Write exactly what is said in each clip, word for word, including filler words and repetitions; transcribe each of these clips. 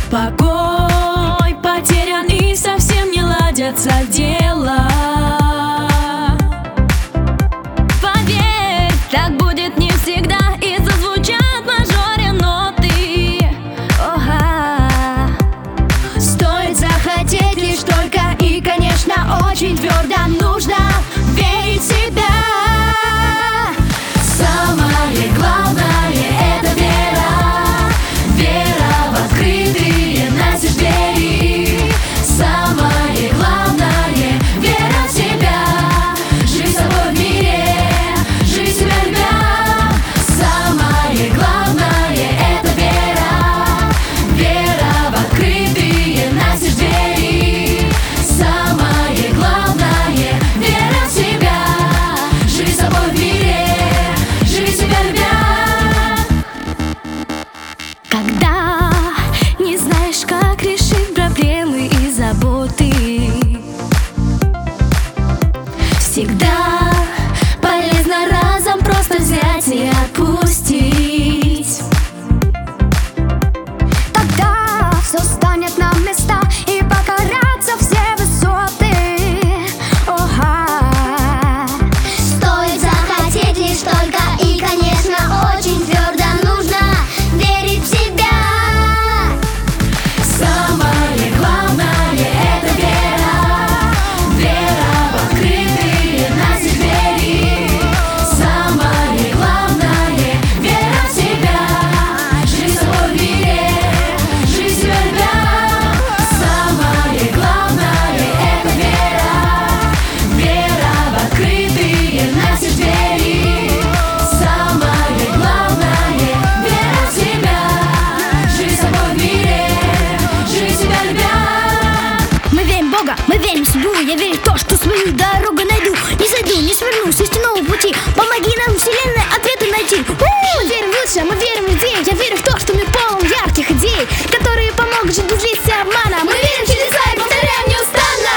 Покой потерян и совсем не ладятся дела. Поверь, так будет не всегда, и зазвучат в мажоре ноты. Ога. Стоит захотеть лишь только, и, конечно, очень твердо нужно верить в себя. Самое главное — это вера. Вера в открытые настежь двери. Самое главное — вера в себя. Живи собой в мире, живи себя любя. Самое главное — это вера. Вера в открытые настежь двери. Самое главное — вера в себя. Живи собой в мире, живи себя любя. Когда не знаешь, как решить проблемы и заботы, всегда полезно разом просто взять и отпустить. Тогда все станет на места и покорятся все высоты. Ога. Стоит захотеть лишь только, и, конечно, очень твердо нужно верить в себя. Самое главное — это вера. Вера в открытые настежь двери. Самое главное — вера в себя. Живи собой в мире, живи себя любя. Самое главное — это вера. Вера в открытые настежь двери. Самое главное — вера в себя. Живи собой в мире, живи себя любя. Мы верим в Бога, мы верим в судьбу. Я верю в то, что свою дорогу найду. Не сойду, не сверну с истинного пути. Помоги нам, Вселенная, ответы найти. Мы верим в лучшее, мы верим в людей. Я верю в то, что мир полон ярких идей, которые помогут жить без лица и обмана. Мы верим в чудеса и повторяем неустанно.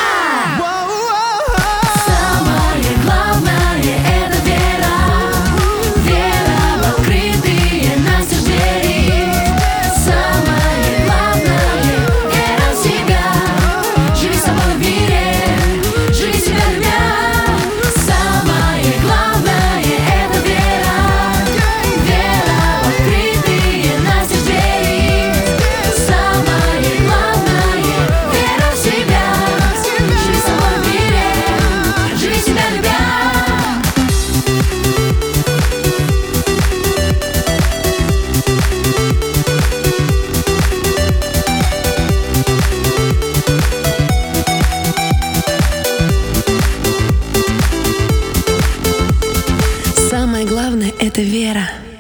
Самое главное — это вера. Вера в открытые настежь двери. Самое главное — вера в себя. Живи собой в мире, живи себя любя. Самое главное — это вера. Вера в открытые настежь двери. Самое главное — вера в себя. Живи собой в мире, живи себя любя. Самое главное — это вера.